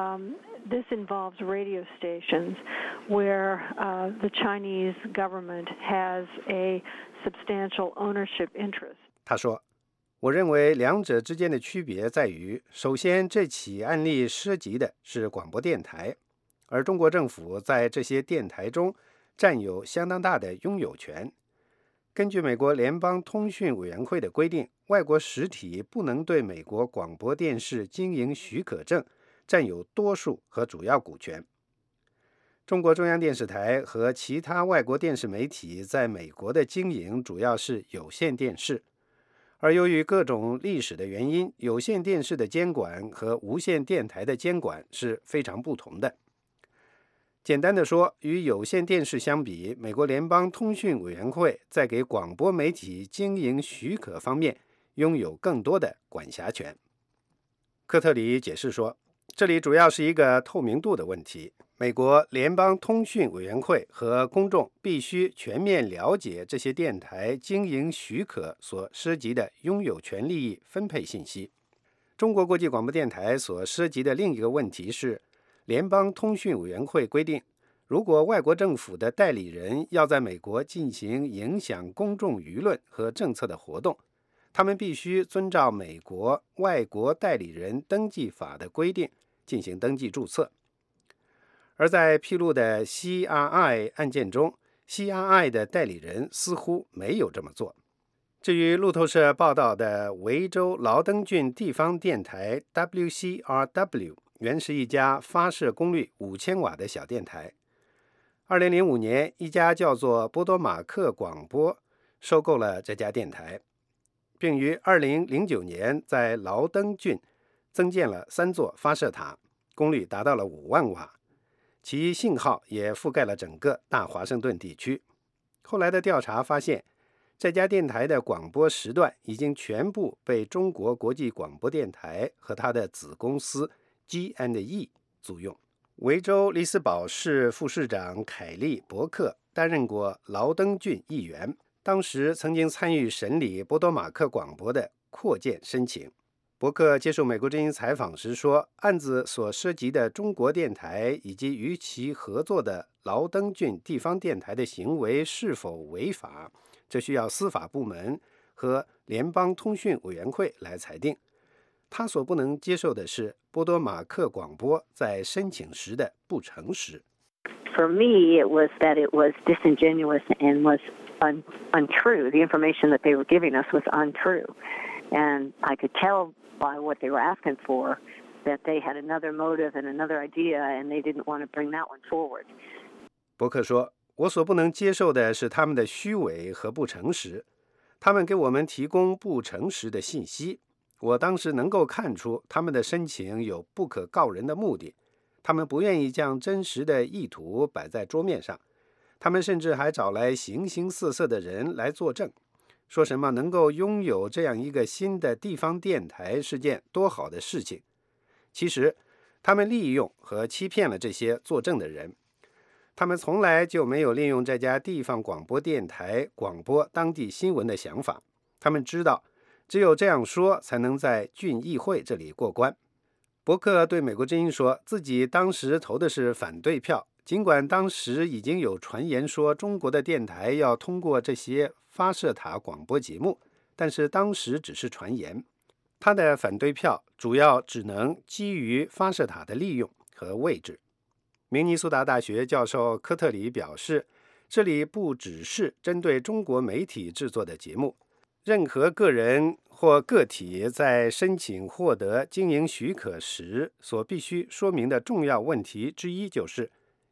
this involves radio stations where the Chinese government has a substantial ownership interest. 他说，我认为两者之间的区别在于，首先，这起案例涉及的是广播电台，而中国政府在这些电台中占有相当大的拥有权。根据美国联邦通讯委员会的规定，外国实体不能对美国广播电视经营许可证占有多数和主要股权。中国中央电视台和其他外国电视媒体在美国的经营主要是有线电视，而由于各种历史的原因，有线电视的监管和无线电台的监管是非常不同的。简单的说，与有线电视相比，美国联邦通讯委员会在给广播媒体经营许可方面拥有更多的管辖权。科特里解释说，这里主要是一个透明度的问题。美国联邦通讯委员会和公众必须全面了解这些电台经营许可所涉及的拥有权利益分配信息。中国国际广播电台所涉及的另一个问题是，联邦通讯委员会规定，如果外国政府的代理人要在美国进行影响公众舆论和政策的活动，他们必须遵照美国外国代理人登记法的规定进行登记注册。而在披露的 CRI 案件中， CRI 的代理人似乎没有这么做。至于路透社报道的维州劳登郡地方电台 WCRW，原是一家发射功率5000瓦的小电台。2005年，一家叫做波多马克广播收购了这家电台，并于2009年在劳登郡增建了3座发射塔，功率达到了5万瓦，其信号也覆盖了整个大华盛顿地区。后来的调查发现，这家电台的广播时段已经全部被中国国际广播电台和它的子公司G&E 租用。维州里斯堡市副市长凯利·伯克担任过劳登郡议员，当时曾经参与审理波多马克广播的扩建申请。伯克接受美国之音采访时说，案子所涉及的中国电台以及与其合作的劳登郡地方电台的行为是否违法，这需要司法部门和联邦通讯委员会来裁定。他所不能接受的是波多马克广播在申请时的不诚实。 For me, it was that it was disingenuous and was untrue. The information that they were giving us was untrue. And I could tell by what they were asking for that they had another motive and another idea, and they didn't want to bring that one forward. 伯克说，我所不能接受的是他们的虚伪和不诚实。他们给我们提供不诚实的信息。我当时能够看出他们的申请有不可告人的目的，他们不愿意将真实的意图摆在桌面上，他们甚至还找来形形色色的人来作证，说什么能够拥有这样一个新的地方电台是件多好的事情。其实他们利用和欺骗了这些作证的人，他们从来就没有利用这家地方广播电台广播当地新闻的想法，他们知道只有这样说才能在郡议会这里过关。伯克对美国之音说，自己当时投的是反对票，尽管当时已经有传言说中国的电台要通过这些发射塔广播节目，但是当时只是传言。他的反对票主要只能基于发射塔的利用和位置。明尼苏达大学教授科特里表示，这里不只是针对中国媒体制作的节目，任何个人或个体在申请获得经营许可时所必须说明的重要问题之一就是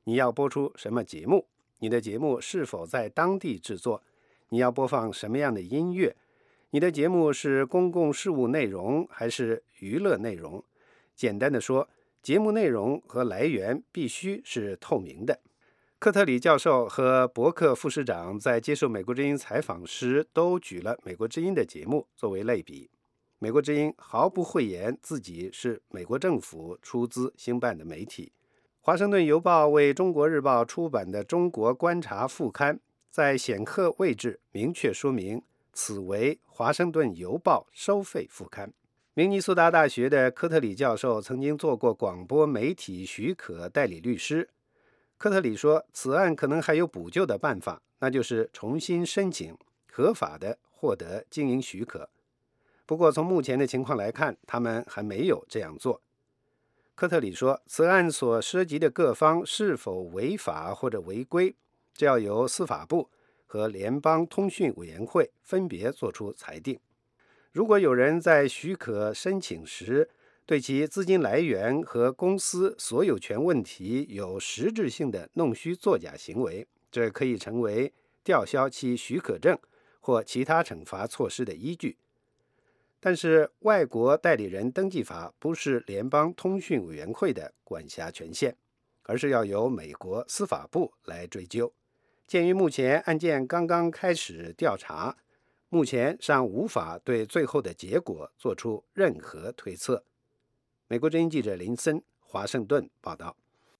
你要播出什么节目，你的节目是否在当地制作，你要播放什么样的音乐，你的节目是公共事务内容还是娱乐内容。简单的说，节目内容和来源必须是透明的。科特里教授和伯克副市长在接受美国之音采访时都举了美国之音的节目作为类比。美国之音毫不讳言自己是美国政府出资兴办的媒体。华盛顿邮报为中国日报出版的中国观察副刊在显赫位置明确说明，此为华盛顿邮报收费副刊。明尼苏达大学的科特里教授曾经做过广播媒体许可代理律师。科特里说，此案可能还有补救的办法，那就是重新申请，合法的获得经营许可。不过从目前的情况来看，他们还没有这样做。科特里说，此案所涉及的各方是否违法或者违规，这要由司法部和联邦通讯委员会分别作出裁定。如果有人在许可申请时对其资金来源和公司所有权问题有实质性的弄虚作假行为，这可以成为吊销其许可证或其他惩罚措施的依据。但是外国代理人登记法不是联邦通讯委员会的管辖权限，而是要由美国司法部来追究。鉴于目前案件刚刚开始调查，目前尚无法对最后的结果做出任何推测。美国之音记者林森，华盛顿报道。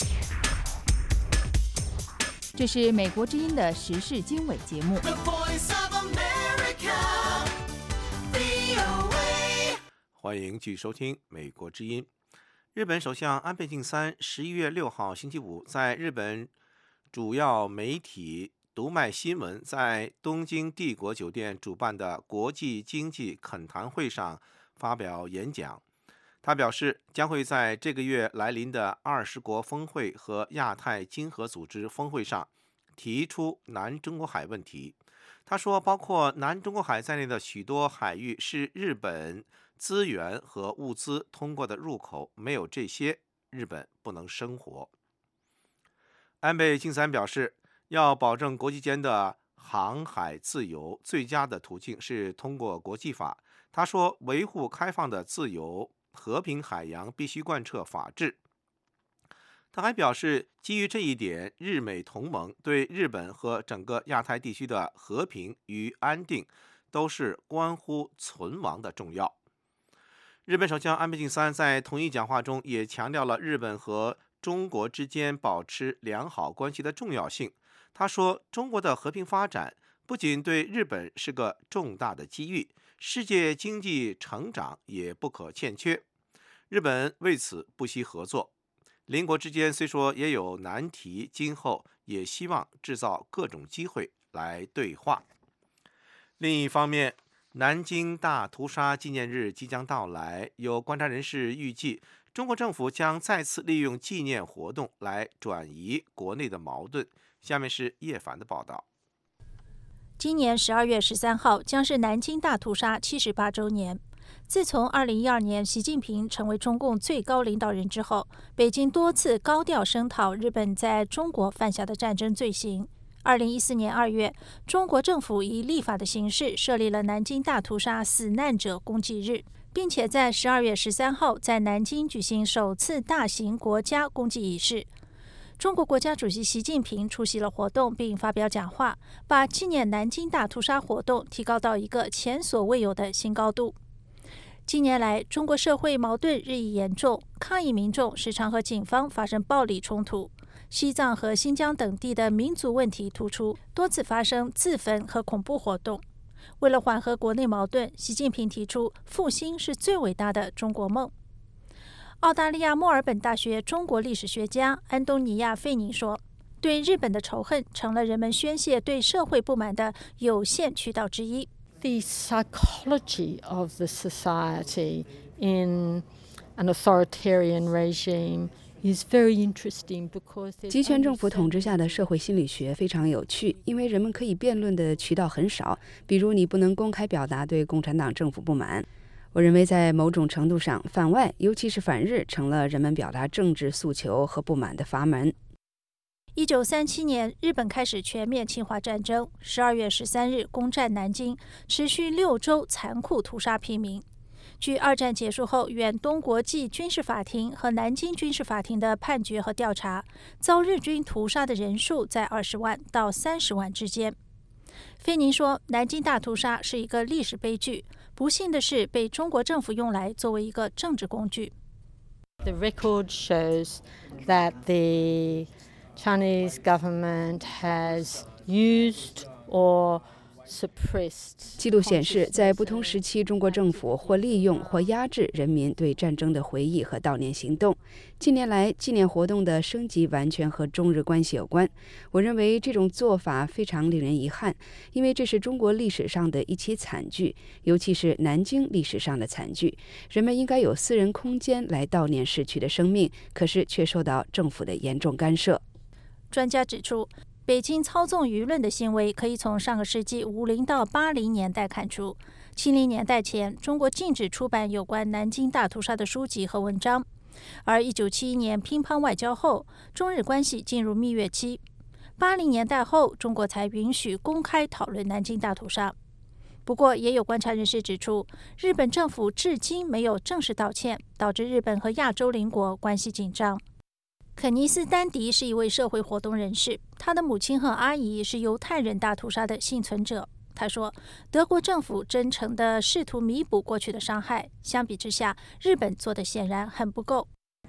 这是美国之音的时事经纬节目。 欢迎继续收听美国之音。日本首相安倍晋三11月6号星期五在日本主要媒体读卖新闻在东京帝国酒店主办的国际经济恳谈会上发表演讲。他表示，将会在这个月来临的20国峰会和亚太经合组织峰会上提出南中国海问题。他说，包括南中国海在内的许多海域是日本资源和物资通过的入口，没有这些，日本不能生活。安倍晋三表示，要保证国际间的航海自由，最佳的途径是通过国际法。他说，维护开放的自由和平海洋必须贯彻法治。他还表示，基于这一点，日美同盟对日本和整个亚太地区的和平与安定都是关乎存亡的重要。日本首相安倍晋三在同一讲话中也强调了日本和中国之间保持良好关系的重要性。他说，中国的和平发展不仅对日本是个重大的机遇，世界经济成长也不可欠缺。日本为此不惜合作。邻国之间虽说也有难题，今后也希望制造各种机会来对话。另一方面，南京大屠杀纪念日即将到来，有观察人士预计，中国政府将再次利用纪念活动来转移国内的矛盾。下面是叶凡的报道。 今年12月13号将是南京大屠杀78周年。自从2012年习近平成为中共最高领导人之后，北京多次高调声讨日本在中国犯下的战争罪行。2014年2月，中国政府以立法的形式设立了南京大屠杀死难者公祭日，并且在12月13号在南京举行首次大型国家公祭仪式。中国国家主席习近平出席了活动并发表讲话，把纪念南京大屠杀活动提高到一个前所未有的新高度。近年来，中国社会矛盾日益严重，抗议民众时常和警方发生暴力冲突。西藏和新疆等地的民族问题突出，多次发生自焚和恐怖活动。为了缓和国内矛盾，习近平提出复兴是最伟大的中国梦。澳大利亚墨尔本大学中国历史学家安东尼亚·费宁说，对日本的仇恨成了人们宣泄对社会不满的有限渠道之一。 The psychology of the society in an authoritarian regime is very interesting because 集权政府统治下的社会心理学非常有趣，因为人们可以辩论的渠道很少，比如你不能公开表达对共产党政府不满。我认为在某种程度上，反外，尤其是反日，成了人们表达政治诉求和不满的阀门。 1937年，日本开始全面侵华战争，12月13日攻占南京，持续6周残酷屠杀平民。据二战结束后远东国际军事法庭和南京军事法庭的判决和调查，遭日军屠杀的人数在20万到30万之间。菲宁说，南京大屠杀是一个历史悲剧，不幸的是被中国政府用来作为一个政治工具。 The record shows that the Chinese government has used or suppressed. 记录显示，在不同时期，中国政府或利用或压制人民对战争的回忆和悼念行动。近年来，纪念活动的升级完全和中日关系有关。我认为这种做法非常令人遗憾，因为这是中国历史上的一起惨剧，尤其是南京历史上的惨剧。人们应该有私人空间来悼念逝去的生命，可是却受到政府的严重干涉。 专家指出，北京操纵舆论的行为可以从上个世纪50到80年代看出。70年代前，中国禁止出版有关南京大屠杀的书籍和文章，而1971年乒乓外交后，中日关系进入蜜月期。80年代后，中国才允许公开讨论南京大屠杀。不过，也有观察人士指出，日本政府至今没有正式道歉，导致日本和亚洲邻国关系紧张。肯尼斯·丹迪是一位社会活动人士，他的母亲和阿姨是犹太人大屠杀的幸存者。他说，德国政府真诚地试图弥补过去的伤害，相比之下，日本做的显然很不够。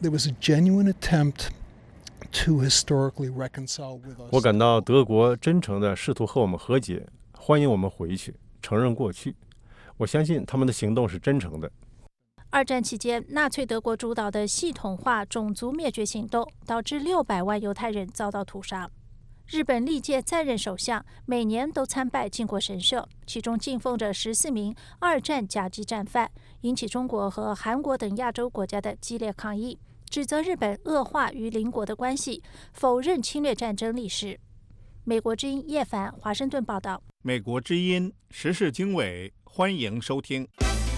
我感到德国真诚地试图和我们和解，欢迎我们回去，承认过去。我相信他们的行动是真诚的。 二战期间，纳粹德国主导的系统化种族灭绝行动导致600万犹太人遭到屠杀。日本历届在任首相每年都参拜靖国神社，其中敬奉着14名二战甲级战犯，引起中国和韩国等亚洲国家的激烈抗议，指责日本恶化与邻国的关系，否认侵略战争历史。美国之音叶凡华盛顿报道。 美国之音时事经纬，欢迎收听。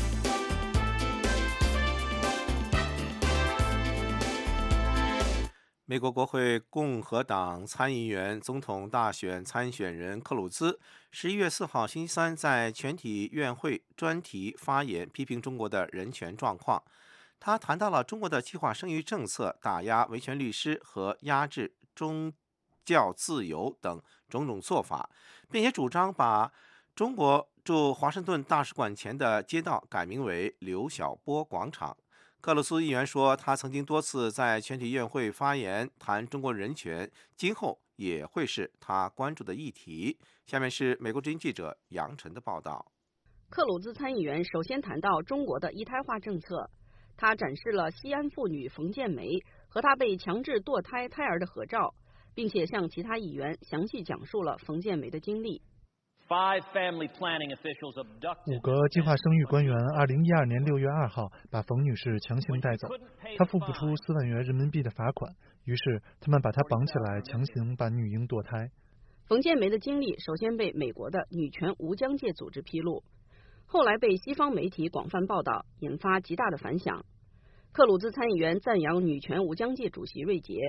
美国国会共和党参议员总统大选参选人克鲁兹11月4号星期三在全体院会专题发言，批评中国的人权状况。他谈到了中国的计划生育政策、打压维权律师和压制宗教自由等种种做法，并且主张把中国驻华盛顿大使馆前的街道改名为刘晓波广场。克鲁兹议员说，他曾经多次在全体院会发言谈中国人权，今后也会是他关注的议题。下面是美国之音记者杨晨的报道。 克鲁兹参议员首先谈到中国的一胎化政策，他展示了西安妇女冯建梅和她被强制堕胎胎儿的合照，并且向其他议员详细讲述了冯建梅的经历。 5个计划生育官员2012年6月2号把冯女士强行带走，她付不出4万元人民币的罚款，于是他们把她绑起来，强行把女婴堕胎。 冯建梅的经历首先被美国的女权无疆界组织披露，后来被西方媒体广泛报道，引发极大的反响。克鲁兹参议员赞扬女权无疆界主席瑞杰。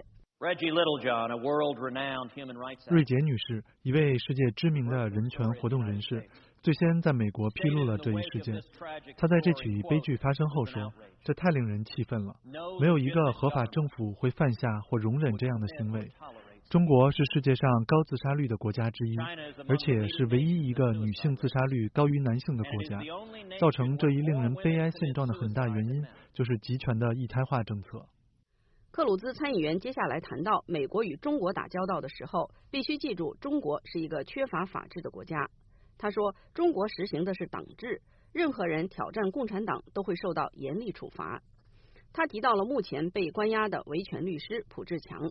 瑞杰女士，一位世界知名的人权活动人士，最先在美国披露了这一事件。她在这起悲剧发生后说：“这太令人气愤了，没有一个合法政府会犯下或容忍这样的行为。中国是世界上高自杀率的国家之一，而且是唯一一个女性自杀率高于男性的国家。造成这一令人悲哀现状的很大原因，就是集权的一胎化政策。” 克鲁兹参议员接下来谈到，美国与中国打交道的时候，必须记住中国是一个缺乏法治的国家。他说，中国实行的是党制，任何人挑战共产党都会受到严厉处罚。他提到了目前被关押的维权律师朴志强。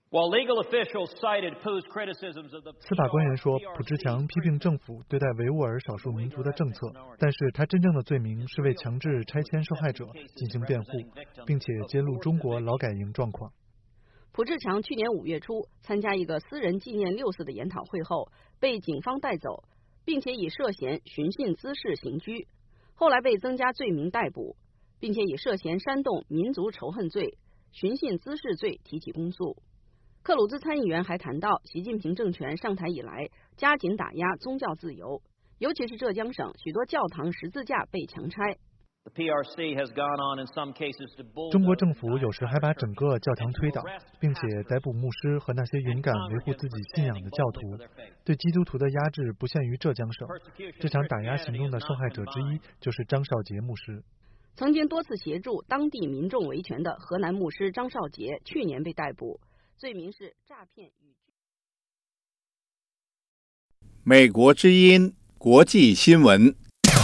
司法官员说，朴志强批评政府对待维吾尔少数民族的政策，但是他真正的罪名是为强制拆迁受害者进行辩护，并且揭露中国劳改营状况。 朴志强去年5月初参加一个私人纪念6四的研讨会后，被警方带走，并且以涉嫌寻衅滋事刑拘，后来被增加罪名逮捕，并且以涉嫌煽动民族仇恨罪、寻衅滋事罪提起公诉。 克鲁兹参议员还谈到，习近平政权上台以来，加紧打压宗教自由，尤其是浙江省许多教堂十字架被强拆。 中国政府有时还把整个教堂推倒，并且逮捕牧师和那些勇敢维护自己信仰的教徒。对基督徒的压制不限于浙江省，这场打压行动的受害者之一就是张少杰牧师。 曾经多次协助当地民众维权的河南牧师张少杰去年被逮捕，罪名是诈骗与。 美国之音国际新闻。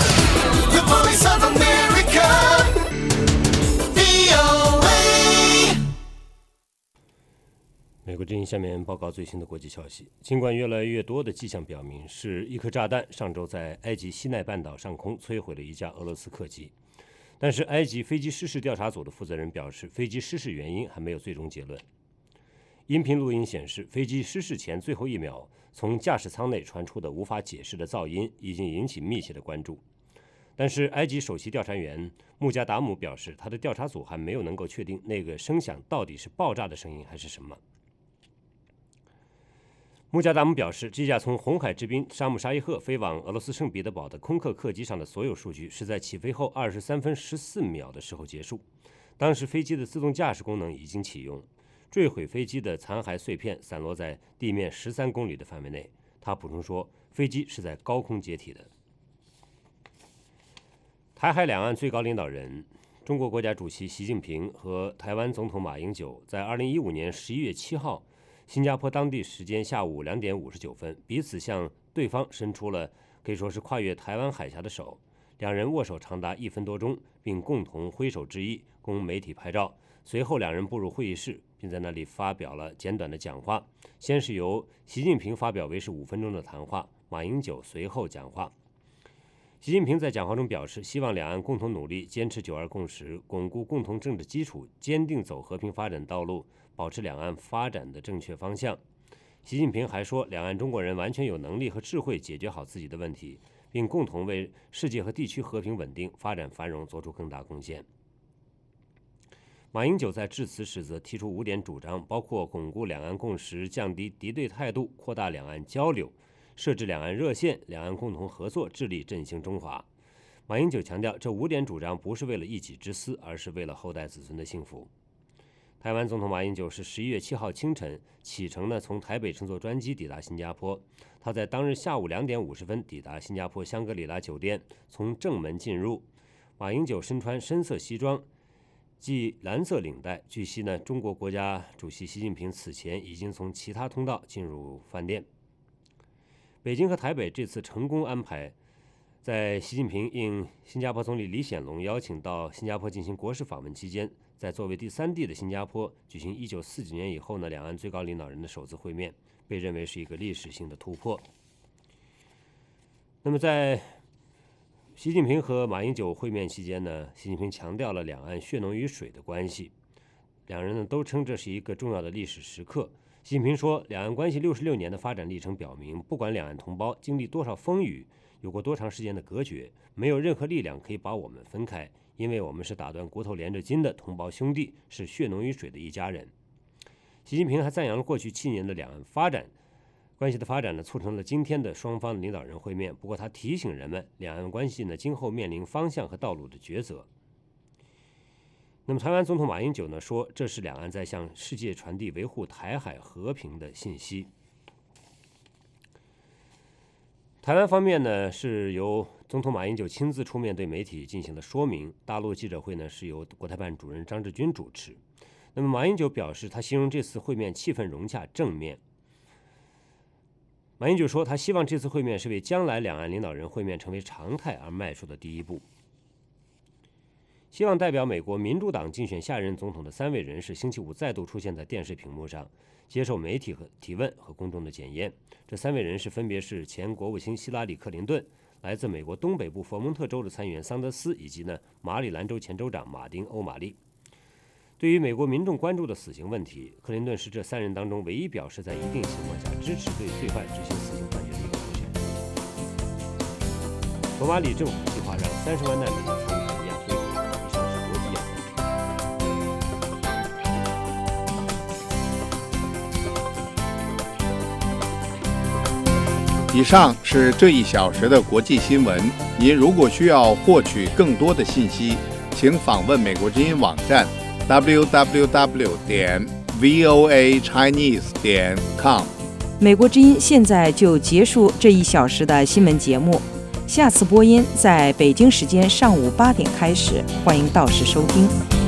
美国之音下面报告最新的国际消息。尽管越来越多的迹象表明是一颗炸弹上周在埃及西奈半岛上空摧毁了一架俄罗斯客机，但是埃及飞机失事调查组的负责人表示，飞机失事原因还没有最终结论。音频录音显示，飞机失事前最后1秒从驾驶舱内传出的无法解释的噪音已经引起密切的关注。但是埃及首席调查员穆加达姆表示，他的调查组还没有能够确定那个声响到底是爆炸的声音还是什么。穆加达姆表示，这架从红海之滨沙姆沙伊赫飞往俄罗斯圣彼得堡的空客客机上的所有数据是在起飞后23分14秒的时候结束，当时飞机的自动驾驶功能已经启用，坠毁飞机的残骸碎片散落在地面13公里的范围内。他补充说，飞机是在高空解体的。台海两岸最高领导人、中国国家主席习近平和台湾总统马英九在2015年11月7号新加坡当地时间下午2点59分，彼此向对方伸出了可以说是跨越台湾海峡的手，两人握手长达1分多钟，并共同挥手致意，供媒体拍照。随后两人步入会议室，并在那里发表了简短的讲话。先是由习近平发表为时5分钟的谈话，马英九随后讲话。习近平在讲话中表示，希望两岸共同努力，坚持9·2共识，巩固共同政治基础，坚定走和平发展道路，保持两岸发展的正确方向。习近平还说，两岸中国人完全有能力和智慧解决好自己的问题，并共同为世界和地区和平稳定、发展繁荣做出更大贡献。马英九在致辞时则提出5点主张，包括巩固两岸共识、降低敌对态度、扩大两岸交流、设置两岸热线、两岸共同合作，致力振兴中华。马英九强调，这5点主张不是为了一己之私，而是为了后代子孙的幸福。台湾总统马英九是11月7号清晨启程呢，从台北乘坐专机抵达新加坡。他在当日下午2点50分抵达新加坡香格里拉酒店，从正门进入。马英九身穿深色西装，系蓝色领带。据悉呢，中国国家主席习近平此前已经从其他通道进入饭店。北京和台北这次成功安排，在习近平应新加坡总理李显龙邀请到新加坡进行国事访问期间，在作为第3地的新加坡举行1949年以后呢，两岸最高领导人的首次会面，被认为是一个历史性的突破。那么在习近平和马英九会面期间呢，习近平强调了两岸血浓于水的关系，两人呢都称这是一个重要的历史时刻。习近平说，两岸关系66年的发展历程表明，不管两岸同胞经历多少风雨，有过多长时间的隔绝，没有任何力量可以把我们分开，因为我们是打断骨头连着筋的同胞兄弟，是血浓于水的一家人。习近平还赞扬了过去7年的两岸关系的发展呢，促成了今天的双方领导人会面。不过他提醒人们，两岸关系呢今后面临方向和道路的抉择。那么台湾总统马英九呢说，这是两岸在向世界传递维护台海和平的信息。台湾方面呢是由总统马英九亲自出面对媒体进行了说明，大陆记者会呢是由国台办主任张志军主持。那么马英九表示，他形容这次会面气氛融洽正面。马英九说，他希望这次会面是为将来两岸领导人会面成为常态而迈出的第一步。希望代表美国民主党竞选下任总统的3位人士星期五再度出现在电视屏幕上，接受媒体和提问和公众的检验。这3位人士分别是前国务卿希拉里·克林顿、来自美国东北部佛蒙特州的参议员桑德斯，以及马里兰州前州长马丁·欧马利。对于美国民众关注的死刑问题，克林顿是这3人当中唯一表示在一定情况下支持对罪犯执行死刑判决的一个候选人。索马里政府计划让30万难民从肯尼亚回国。以上是国际要闻。 以上是这1小时的国际新闻。您如果需要获取更多的信息，请访问美国之音网站 www.voachinese.com。 美国之音现在就结束这1小时的新闻节目，下次播音在北京时间上午8点开始，欢迎到时收听。